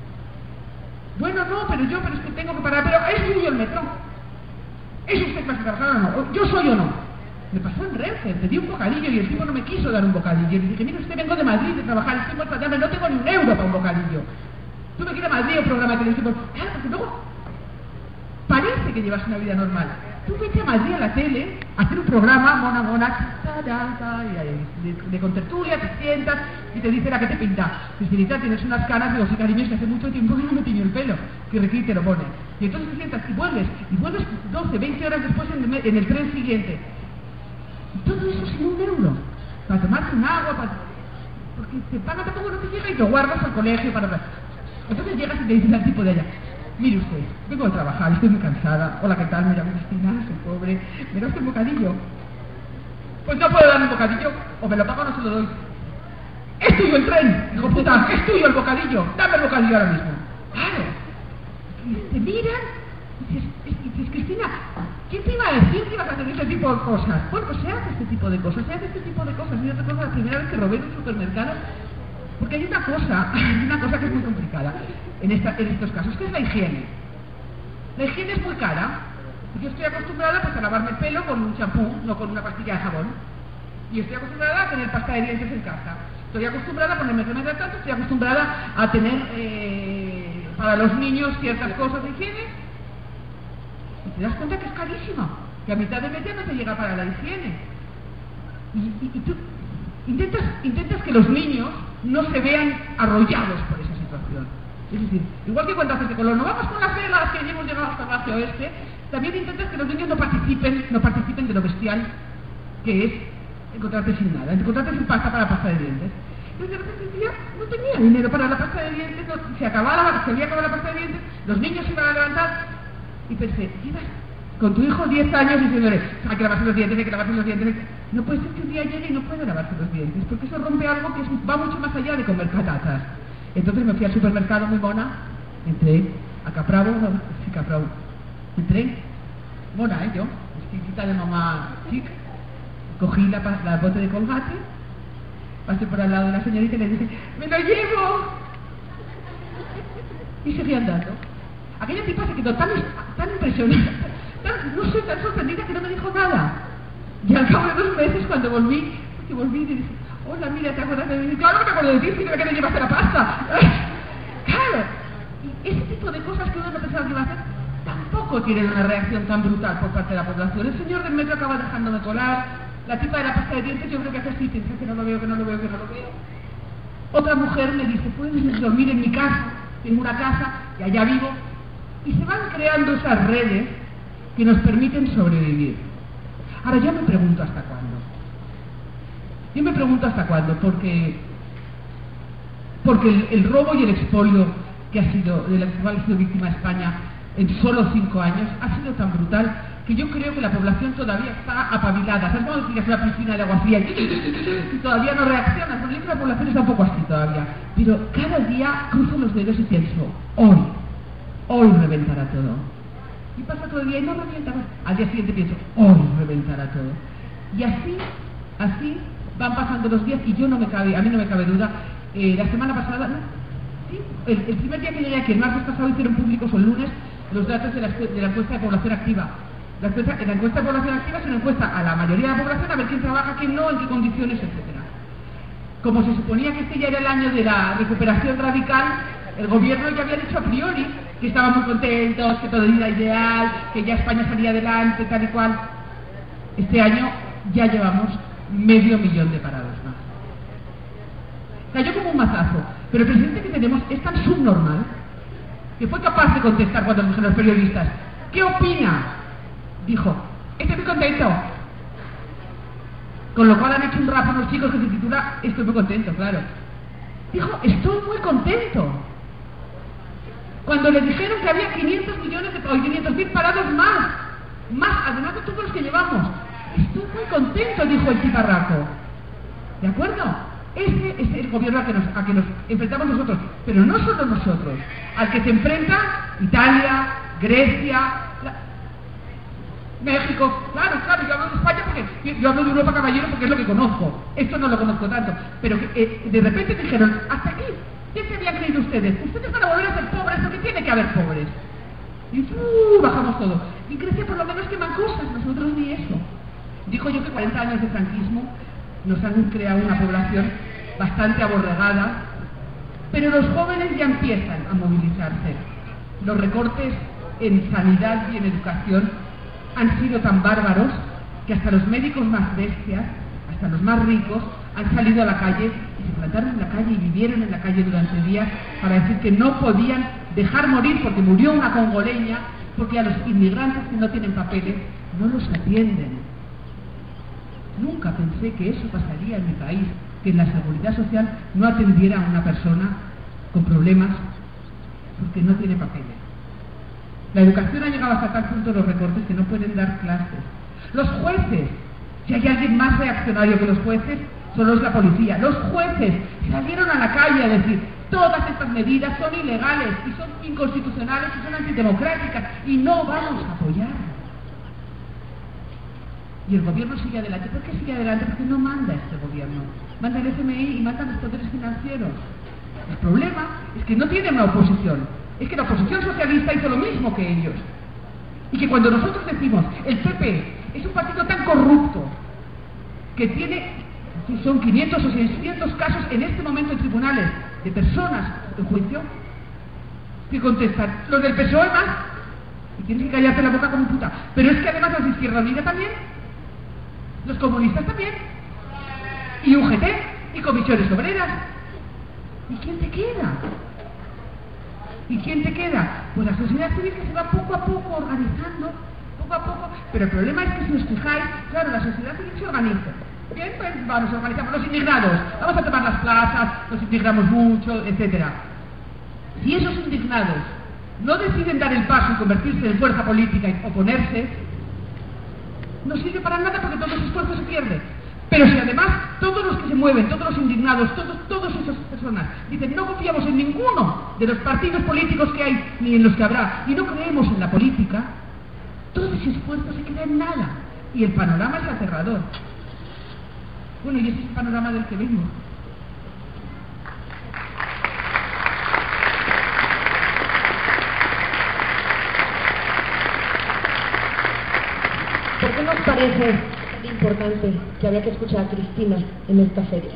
Bueno, no, pero yo, pero es que tengo que parar. Pero ¿es suyo el metro? ¿Es usted clase trabajadora o no? ¿Yo soy o no? Me pasó en Renfe, te di un bocadillo y el tipo no me quiso dar un bocadillo. Y le dije, mire, usted vengo de Madrid de trabajar, estoy muerta de hambre, no tengo ni un euro para un bocadillo. Tuve que ir a Madrid a un programa de televisión. Claro, porque luego parece que llevas una vida normal. Tú vete a Madrid a la tele a hacer un programa, mona, mona, ta, ta, ta, y de, de contertulia, te sientas y te dice la que te pinta. Cristinita, tienes unas canas, digo, sí, cariño, es que hace mucho tiempo que no me tiño el pelo, que requí te lo pone. Y entonces te sientas y vuelves, y vuelves doce, veinte horas después en el, en el tren siguiente. Y todo eso sin un euro, para tomarte un agua, para... porque te paga tampoco no te llega y te guardas al colegio para... Entonces llegas y te dices al tipo de allá, mire usted, vengo de trabajar, estoy muy cansada. Hola, ¿qué tal? Mira, Cristina, soy pobre. ¿Me da usted un bocadillo? Pues no puedo darme un bocadillo, o me lo pago o no se lo doy. ¡Es tuyo el tren! Hijo puta, es tuyo el bocadillo. Dame el bocadillo ahora mismo. Claro. Y te miran y dices, y dices, Cristina, ¿quién te iba a decir que ibas a hacer este tipo de cosas? Bueno, pues se hace este tipo de cosas, se hace este tipo de cosas. Y otra cosa, la primera vez que robé en un supermercado, porque hay una cosa, hay una cosa que es muy complicada en, esta, en estos casos, que es la higiene. La higiene es muy cara. Yo estoy acostumbrada pues, a lavarme el pelo con un champú, no con una pastilla de jabón. Y estoy acostumbrada a tener pasta de dientes en casa. Estoy acostumbrada a ponerme crema hidratante, estoy acostumbrada a tener eh, para los niños ciertas cosas de higiene. Y te das cuenta que es carísima, que a mitad de mes ya no te llega para la higiene. Y, y, y tú intentas, intentas que los niños no se vean arrollados por esa situación. Es decir, igual que cuando haces de color, no vamos con las velas que ya hemos llegado hasta el barrio oeste, también intentas que los niños no participen, no participen de lo bestial que es encontrarte sin nada, encontrarte sin pasta para la pasta de dientes. Entonces de repente ya no tenía dinero para la pasta de dientes, no, se acababa, se había acabado la pasta de dientes, los niños se iban a levantar y pensé, ibas con tu hijo diez años diciéndole, hay que lavarse los dientes, hay que lavarse los dientes. No puede ser que un día llegue y no pueda lavarse los dientes, porque eso rompe algo que es, va mucho más allá de comer patatas. Entonces me fui al supermercado muy mona, entré a Capravo, no, sí, Capravo, entré, mona, ¿eh? Yo, vestidita de mamá chic, cogí la, la bote de Colgate, pasé por al lado de la señorita y le dije, ¡me lo llevo! Y seguí andando. Aquella tipa se quedó tan, tan impresionada, tan, no sé, tan sorprendida que no me dijo nada. Y al cabo de dos meses, cuando volví, porque volví y le dije, hola, mira, ¿te acuerdas de mí? Claro que me acuerdo de ti, sino que no llevaste la pasta. Claro. Y ese tipo de cosas que uno no pensaba que iba a hacer, tampoco tienen una reacción tan brutal por parte de la población. El señor del metro acaba dejándome colar, la tipa de la pasta de dientes yo creo que hace así, piensa que no lo veo, que no lo veo, que no lo veo. Otra mujer me dice, puedes dormir en mi casa, tengo una casa y allá vivo. Y se van creando esas redes que nos permiten sobrevivir. Ahora yo me pregunto hasta cuándo. Yo me pregunto hasta cuándo, porque, porque el, el robo y el expolio que ha sido, de la cual ha sido víctima España en solo cinco años, ha sido tan brutal que yo creo que la población todavía está apabilada. ¿Sabes cómo decir una piscina de agua fría y todavía no reacciona? Porque yo creo que la población está un poco así todavía. Pero cada día cruzo los dedos y pienso, hoy, hoy reventará todo. Y pasa todo el día y no revienta. Al día siguiente pienso, hoy reventará todo. Y así, así van pasando los días y yo no me cabe, a mí no me cabe duda. Eh, la semana pasada, ¿no? ¿Sí? el, el primer día que llegué aquí, el martes pasado, hicieron públicos o el lunes los datos de la, de la encuesta de población activa. La encuesta, la encuesta de población activa es una encuesta a la mayoría de la población a ver quién trabaja, quién no, en qué condiciones, etcétera. Como se suponía que este ya era el año de la recuperación radical, el gobierno ya había dicho a priori que estaban muy contentos, que todo era ideal, que ya España salía adelante, tal y cual. Este año ya llevamos medio millón de parados más. Cayó como un mazazo, pero el presidente que tenemos es tan subnormal que fue capaz de contestar cuando le dijeron los periodistas, ¿qué opina? Dijo, estoy muy contento. Con lo cual han hecho un rap unos chicos que se titula Estoy muy contento, claro. Dijo, estoy muy contento. Cuando le dijeron que había quinientos millones de, o quinientos mil parados más, más, además de todos los que llevamos. Estoy muy contento, dijo el tiparraco. ¿De acuerdo? Ese es el gobierno a que, nos, a que nos enfrentamos nosotros, pero no solo nosotros, al que se enfrenta Italia, Grecia, la... México, claro, claro, yo hablo de España porque yo, yo hablo de Europa, caballero, porque es lo que conozco. Esto no lo conozco tanto, pero que, eh, de repente dijeron, hasta aquí, ¿qué se habían creído ustedes? Ustedes van a volver a ser pobres porque tiene que haber pobres. Y uh, bajamos todo. Y Grecia por lo menos queman cosas, nosotros ni eso. Dijo yo que cuarenta años de franquismo nos han creado una población bastante aborregada, pero los jóvenes ya empiezan a movilizarse. Los recortes en sanidad y en educación han sido tan bárbaros que hasta los médicos más bestias, hasta los más ricos, han salido a la calle y se plantaron en la calle y vivieron en la calle durante días para decir que no podían dejar morir porque murió una congoleña, porque a los inmigrantes que no tienen papeles no los atienden. Nunca pensé que eso pasaría en mi país, que en la seguridad social no atendiera a una persona con problemas porque no tiene papeles. La educación ha llegado hasta tal punto de los recortes que no pueden dar clases. Los jueces, si hay alguien más reaccionario que los jueces, solo es la policía. Los jueces salieron a la calle a decir, todas estas medidas son ilegales y son inconstitucionales y son antidemocráticas y no vamos a apoyar. Y el gobierno sigue adelante. ¿Por qué sigue adelante? Porque no manda este gobierno. Manda el F M I y mandan los poderes financieros. El problema es que no tiene una oposición. Es que la oposición socialista hizo lo mismo que ellos. Y que cuando nosotros decimos, el P P es un partido tan corrupto que tiene, son quinientos o seiscientos casos en este momento en tribunales de personas en juicio, que contestan, los del P S O E más, y tienes que callarte la boca como puta. Pero es que además los de Izquierda Unida también, los comunistas también, y U G T, y comisiones obreras. ¿Y quién te queda? ¿Y quién te queda? Pues la sociedad civil que se va poco a poco organizando, poco a poco, pero el problema es que si os fijáis, claro, la sociedad civil se organiza. Bien, pues vamos, organizamos los indignados, vamos a tomar las plazas, nos indignamos mucho, etcétera. Si esos indignados no deciden dar el paso y convertirse en fuerza política y oponerse, no sirve para nada porque todo ese esfuerzo se pierde. Pero si además todos los que se mueven, todos los indignados, todos, todas esas personas dicen no confiamos en ninguno de los partidos políticos que hay ni en los que habrá y no creemos en la política, todo ese esfuerzo se queda en nada y el panorama es aterrador. Bueno, y ese es el panorama del que vengo. ¿Por qué nos parece tan importante que había que escuchar a Cristina en esta feria?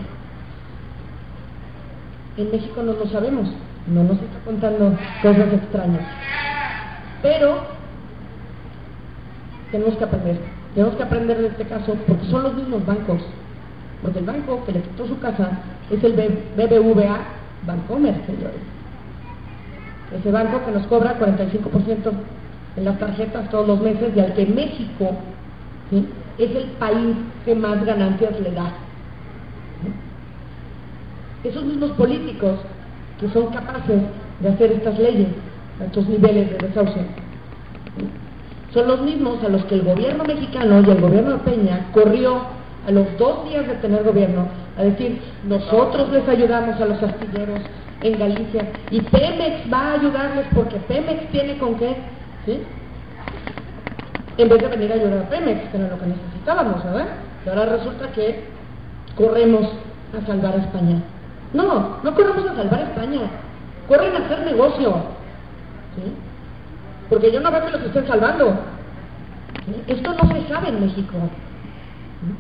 En México no lo sabemos, no nos está contando cosas extrañas, pero tenemos que aprender, tenemos que aprender de este caso porque son los mismos bancos, porque el banco que le quitó su casa es el B B V A Bancomer, señores. Ese banco que nos cobra cuarenta y cinco por ciento en las tarjetas todos los meses y al que México, ¿sí?, es el país que más ganancias le da. ¿Sí? Esos mismos políticos que son capaces de hacer estas leyes a estos niveles de desahucio, ¿sí?, son los mismos a los que el gobierno mexicano y el gobierno de Peña corrió a los dos días de tener gobierno a decir, nosotros les ayudamos a los astilleros en Galicia y Pemex va a ayudarles porque Pemex tiene con qué, ¿sí? En vez de venir a ayudar a Pemex, que era lo que necesitábamos, ¿verdad? Y ahora resulta que corremos a salvar a España. No, no corremos a salvar a España, corren a hacer negocio, ¿sí? Porque yo no veo que los estén salvando. ¿Sí? Esto no se sabe en México. ¿Sí?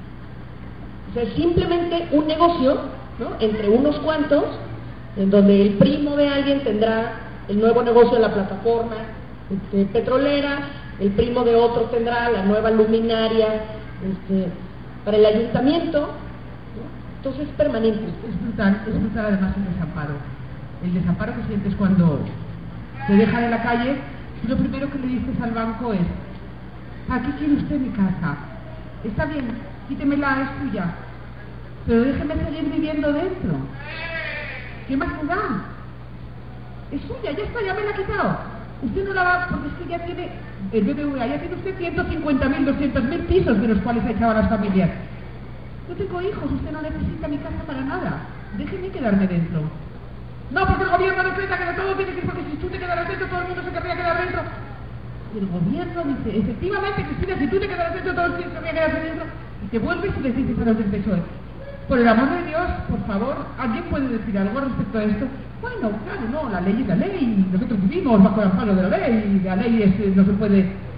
O sea, es simplemente un negocio, ¿no?, entre unos cuantos, en donde el primo de alguien tendrá el nuevo negocio de la plataforma este, petrolera, el primo de otro tendrá la nueva luminaria este, para el ayuntamiento, ¿no? Entonces es permanente. Es brutal, es brutal además el desamparo. El desamparo que sientes cuando te dejan en la calle y lo primero que le dices al banco es, ¿para qué quiere usted mi casa? Está bien, quítemela, es tuya, pero déjeme seguir viviendo dentro. ¿Qué más me da? Es suya, ya está, ya me la ha quitado. Usted no la va, porque es que ya tiene, el B B V A, ya tiene usted ciento cincuenta mil, doscientos mil pisos de los cuales ha echado a las familias. Yo tengo hijos, usted no necesita mi casa para nada. Déjeme quedarme dentro. No, porque el gobierno decreta que todo tiene que ir, porque si tú te quedaras dentro, todo el mundo se querría quedar dentro. Y el gobierno dice, efectivamente, Cristina, si tú te quedaras dentro, todo el mundo se querría quedarse dentro. Y te vuelves y les dices a los del P S O E, por el amor de Dios, por favor, ¿alguien puede decir algo respecto a esto? Bueno, claro, no, la ley es la ley, nosotros vivimos bajo el amparo de la ley, y la ley es, no se puede...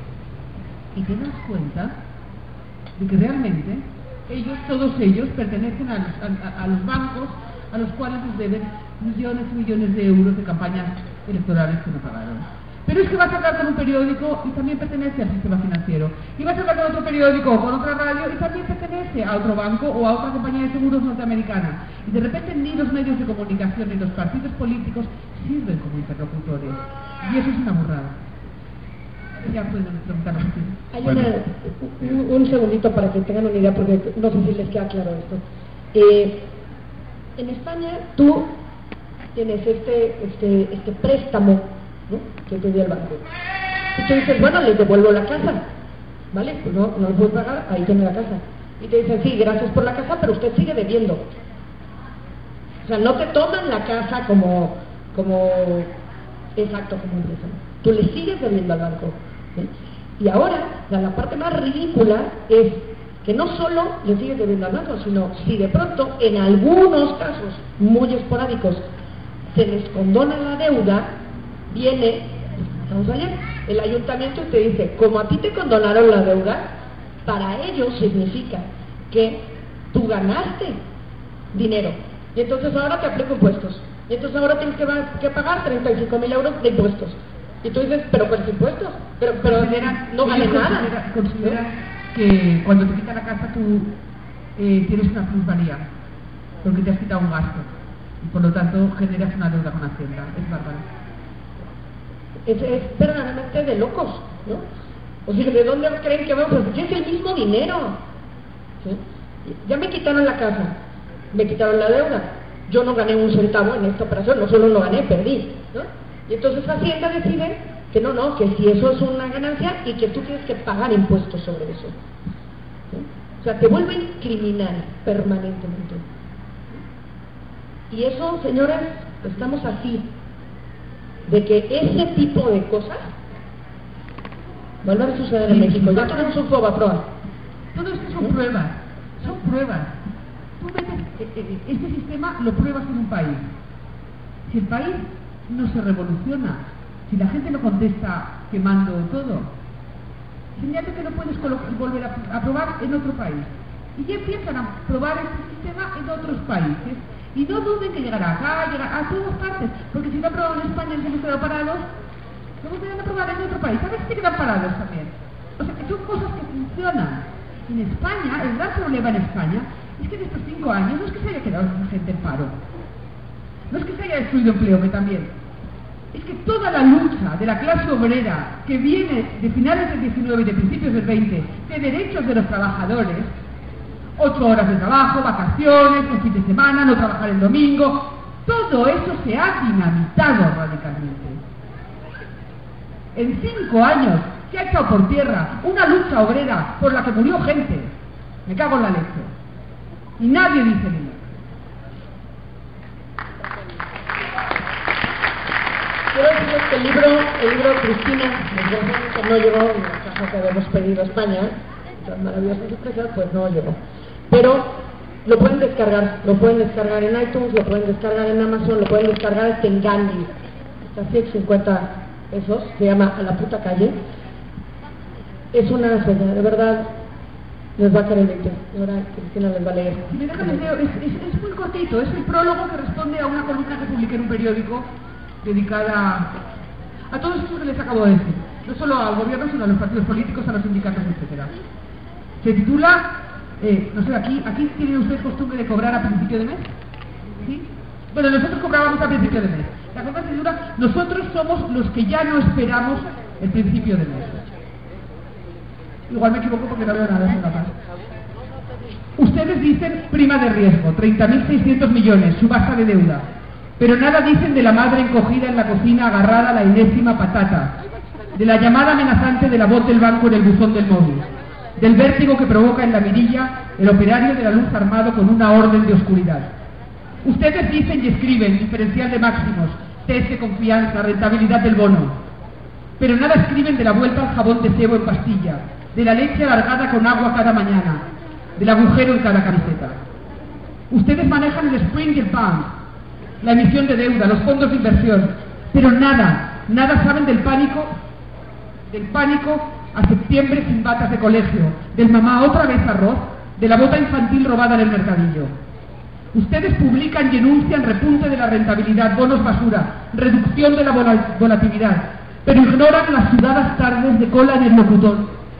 Y te das cuenta de que realmente ellos, todos ellos, pertenecen a los, a, a los bancos a los cuales les deben millones y millones de euros de campañas electorales que no pagaron. Pero es que vas a hablar con un periódico y también pertenece al sistema financiero. Y vas a hablar con otro periódico o con otra radio y también pertenece a otro banco o a otra compañía de seguros norteamericana. Y de repente ni los medios de comunicación ni los partidos políticos sirven como interlocutores. Y eso es una burrada. Ya pueden preguntarnos aquí. Hay una, un, un segundito para que tengan una idea, porque no sé si les queda claro esto. Eh, en España tú tienes este, este, este préstamo, ¿no?, que te dio el banco. Y tú dices, bueno, les devuelvo la casa, ¿vale? Pues no, no les puedo pagar, ahí tiene la casa. Y te dicen, sí, gracias por la casa, pero usted sigue debiendo. O sea, no te toman la casa como, como exacto, como un préstamo. Tú le sigues debiendo al banco, ¿sí? Y ahora, la, la parte más ridícula es que no solo le sigues debiendo al banco, sino si de pronto, en algunos casos muy esporádicos, se les condona la deuda, viene, estamos allá, el ayuntamiento y te dice, como a ti te condonaron la deuda, para ellos significa que tú ganaste dinero, y entonces ahora te aplico impuestos, y entonces ahora tienes que, que pagar treinta y cinco mil euros de impuestos. Y tú dices, pero ¿cuáles impuestos? Pero, pero no gané nada. Considera, considera ¿no? que cuando te quitan la casa tú eh, tienes una plusvalía, porque te has quitado un gasto, y por lo tanto generas una deuda con Hacienda. Es bárbaro. Es, es verdaderamente de locos, ¿no? O sea, ¿de dónde creen que vamos? Porque es el mismo dinero, ¿sí? Ya me quitaron la casa, me quitaron la deuda, yo no gané un centavo en esta operación, no solo no gané, perdí, ¿no? Y entonces Hacienda decide que no, no, que si eso es una ganancia y que tú tienes que pagar impuestos sobre eso, ¿sí? O sea, te vuelven criminal permanentemente. Y eso, señores, estamos así, de que ese tipo de cosas vuelvan a suceder en México. Ya tenemos un Fobaproa. Todo esto son pruebas, son pruebas. Tú metes, este sistema lo pruebas en un país. Si el país no se revoluciona, si la gente no contesta quemando todo, señala que no puedes volver a, a probar en otro país. Y ya empiezan a probar este sistema en otros países. Y no duden que llegará acá, llegará a todas partes, porque si no han probado en España y se hemos quedado parados, no van a probar en otro país, a ver si se quedan parados también. O sea, que son cosas que funcionan. En España, el gran problema en España es que en estos cinco años no es que se haya quedado la gente en paro, no es que se haya destruido empleo, que también, es que toda la lucha de la clase obrera que viene de finales del diecinueve y de principios del veinte, de derechos de los trabajadores, ocho horas de trabajo, vacaciones, el fin de semana, no trabajar el domingo, todo eso se ha dinamitado radicalmente. En cinco años, se ha echado por tierra una lucha obrera por la que murió gente. Me cago en la leche. Y nadie dice nada. Quiero decirles que el libro, el libro de Cristina, que no llegó en la caja que habíamos pedido a España, tan maravillosas sorpresas, pues no llegó. Pero lo pueden descargar, lo pueden descargar en iTunes, lo pueden descargar en Amazon, lo pueden descargar hasta en Gandhi. Está ciento cincuenta pesos, se llama A la puta calle. Es una señal, de verdad, les va a caer el veinte. Ahora Cristina les va a leer. Si me dejan, es, es, es muy cortito, es el prólogo que responde a una columna que publiqué en un periódico dedicada a todos esos que les acabo de decir, no solo al gobierno, sino a los partidos políticos, a los sindicatos, etcétera. Se titula, eh, no sé, aquí, aquí tienen ustedes costumbre de cobrar a principio de mes, ¿sí? Bueno, nosotros cobrábamos a principio de mes. La cosa se titula, nosotros somos los que ya no esperamos el principio de mes. Igual me equivoco porque no veo nada en la paz. Ustedes dicen prima de riesgo, treinta mil seiscientos millones, subasta de deuda. Pero nada dicen de la madre encogida en la cocina agarrada a la enésima patata, de la llamada amenazante de la voz del banco en el buzón del móvil, del vértigo que provoca en la mirilla el operario de la luz armado con una orden de oscuridad. Ustedes dicen y escriben diferencial de máximos, test de confianza, rentabilidad del bono, pero nada escriben de la vuelta al jabón de cebo en pastilla, de la leche alargada con agua cada mañana, del agujero en cada camiseta. Ustedes manejan el spring y el pump, la emisión de deuda, los fondos de inversión, pero nada, nada saben del pánico, del pánico a septiembre sin batas de colegio, del mamá otra vez arroz, de la bota infantil robada en el mercadillo. Ustedes publican y enuncian repunte de la rentabilidad, bonos basura, reducción de la vol- volatilidad, pero ignoran las sudadas tardes de cola en el locutor,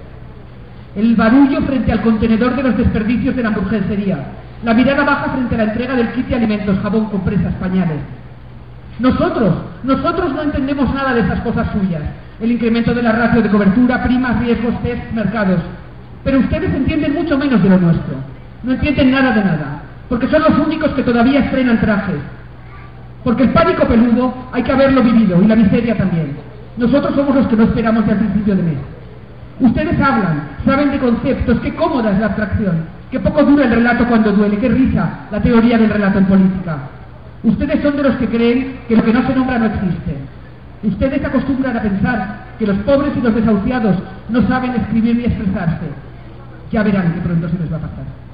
el barullo frente al contenedor de los desperdicios de la hamburguesería, la mirada baja frente a la entrega del kit de alimentos, jabón, compresas, pañales. Nosotros, nosotros no entendemos nada de esas cosas suyas. El incremento de la ratio de cobertura, primas, riesgos, test, mercados. Pero ustedes entienden mucho menos de lo nuestro. No entienden nada de nada. Porque son los únicos que todavía estrenan trajes. Porque el pánico peludo hay que haberlo vivido, y la miseria también. Nosotros somos los que no esperamos al principio de mes. Ustedes hablan, saben de conceptos, qué cómoda es la abstracción. Qué poco dura el relato cuando duele, qué risa la teoría del relato en política. Ustedes son de los que creen que lo que no se nombra no existe. Ustedes se acostumbran a pensar que los pobres y los desahuciados no saben escribir ni expresarse. Ya verán que pronto se les va a pasar.